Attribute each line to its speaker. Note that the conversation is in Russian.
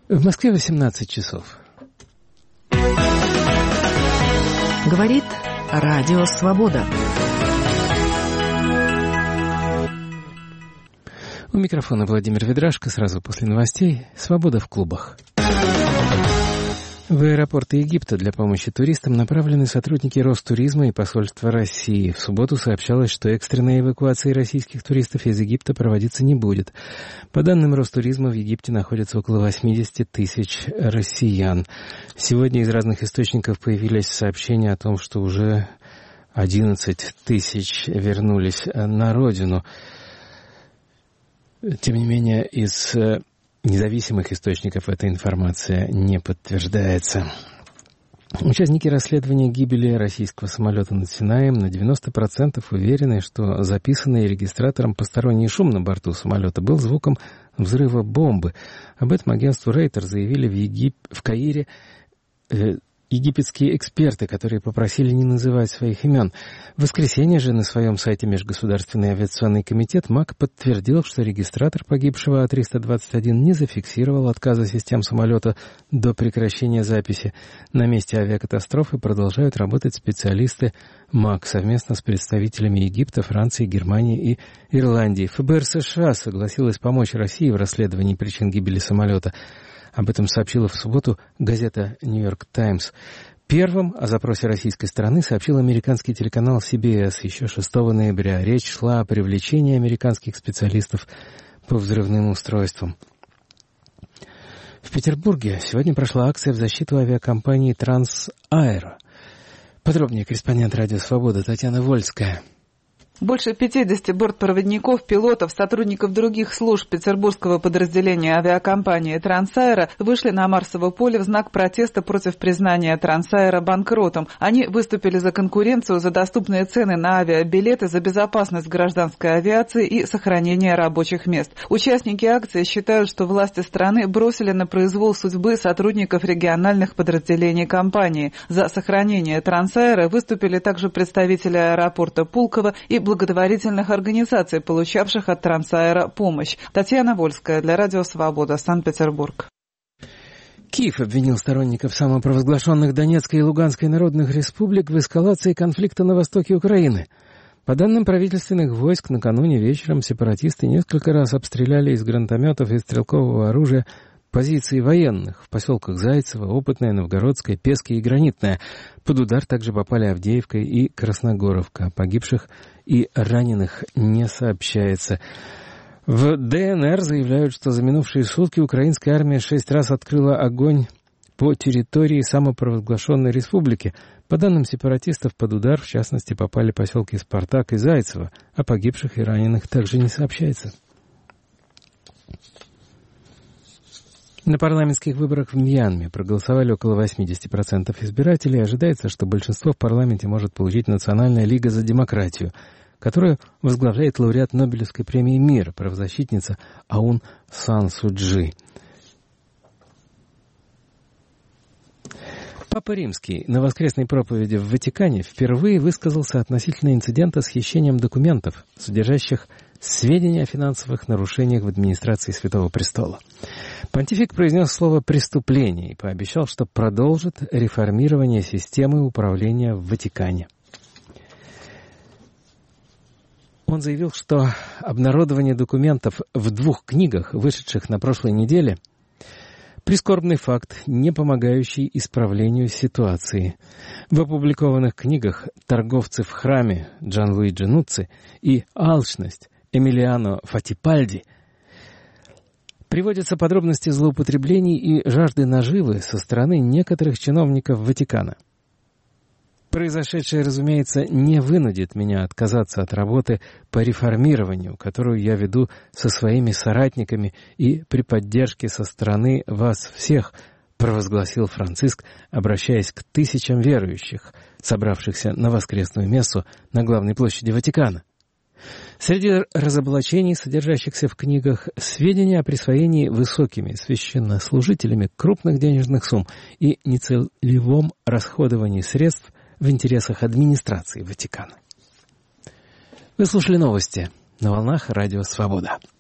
Speaker 1: В Москве 18 часов.
Speaker 2: Говорит Радио Свобода.
Speaker 1: У микрофона Владимир Ведрашко. Сразу после новостей. Свобода в клубах. В аэропорты Египта для помощи туристам направлены сотрудники Ростуризма и посольства России. В субботу сообщалось, что экстренная эвакуация российских туристов из Египта проводиться не будет. По данным Ростуризма, в Египте находится около 80 тысяч россиян. Сегодня из разных источников появились сообщения о том, что уже 11 тысяч вернулись на родину. Тем не менее, из независимых источников эта информация не подтверждается. Участники расследования гибели российского самолета над Синаем на 90% уверены, что записанный регистратором посторонний шум на борту самолета был звуком взрыва бомбы. Об этом агентству Рейтер заявили в Каире египетские эксперты, которые попросили не называть своих имен. В воскресенье же на своем сайте Межгосударственный авиационный комитет МАК подтвердил, что регистратор погибшего А321 не зафиксировал отказа систем самолета до прекращения записи. На месте авиакатастрофы продолжают работать специалисты МАК совместно с представителями Египта, Франции, Германии и Ирландии. ФБР США согласилось помочь России в расследовании причин гибели самолета. Об этом сообщила в субботу газета «Нью-Йорк Таймс». Первым о запросе российской стороны сообщил американский телеканал CBS еще 6 ноября. Речь шла о привлечении американских специалистов по взрывным устройствам. В Петербурге сегодня прошла акция в защиту авиакомпании «Трансаэро». Подробнее корреспондент «Радио Свобода» Татьяна Вольская.
Speaker 3: Больше 50 бортпроводников, пилотов, сотрудников других служб петербургского подразделения авиакомпании «Трансаэро» вышли на Марсово поле в знак протеста против признания «Трансаэро» банкротом. Они выступили за конкуренцию, за доступные цены на авиабилеты, за безопасность гражданской авиации и сохранение рабочих мест. Участники акции считают, что власти страны бросили на произвол судьбы сотрудников региональных подразделений компании. За сохранение «Трансаэро» выступили также представители аэропорта Пулково и благотворительных организаций, получавших от «Трансаэро» помощь. Татьяна Вольская для Радио Свобода, Санкт-Петербург.
Speaker 1: Киев обвинил сторонников самопровозглашенных Донецкой и Луганской народных республик в эскалации конфликта на востоке Украины. По данным правительственных войск, накануне вечером сепаратисты несколько раз обстреляли из гранатометов и стрелкового оружия позиции военных в поселках Зайцево, Опытное, Новгородское, Песке и Гранитное. Под удар также попали Авдеевка и Красногоровка. Погибших и раненых не сообщается. В ДНР заявляют, что за минувшие сутки украинская армия 6 раз открыла огонь по территории самопровозглашенной республики. По данным сепаратистов, под удар, в частности, попали поселки Спартак и Зайцево, а погибших и раненых также не сообщается. На парламентских выборах в Мьянме проголосовали около 80% избирателей. Ожидается, что большинство в парламенте может получить Национальная лига за демократию, которую возглавляет лауреат Нобелевской премии мира, правозащитница Аун Сан Су Чжи. Папа Римский на воскресной проповеди в Ватикане впервые высказался относительно инцидента с хищением документов, содержащих сведения о финансовых нарушениях в администрации Святого Престола. Понтифик произнес слово «преступление» и пообещал, что продолжит реформирование системы управления в Ватикане. Он заявил, что обнародование документов в 2 книгах, вышедших на прошлой неделе, прискорбный факт, не помогающий исправлению ситуации. В опубликованных книгах «Торговцы в храме» Джанлуиджи Нуцци и «Алчность» Эмилиано Фаттипальди приводятся подробности злоупотреблений и жажды наживы со стороны некоторых чиновников Ватикана. Произошедшее, разумеется, не вынудит меня отказаться от работы по реформированию, которую я веду со своими соратниками и при поддержке со стороны вас всех, провозгласил Франциск, обращаясь к тысячам верующих, собравшихся на воскресную мессу на главной площади Ватикана. Среди разоблачений, содержащихся в книгах, сведения о присвоении высокими священнослужителями крупных денежных сумм и нецелевом расходовании средств в интересах администрации Ватикана. Вы слушали новости на волнах Радио Свобода.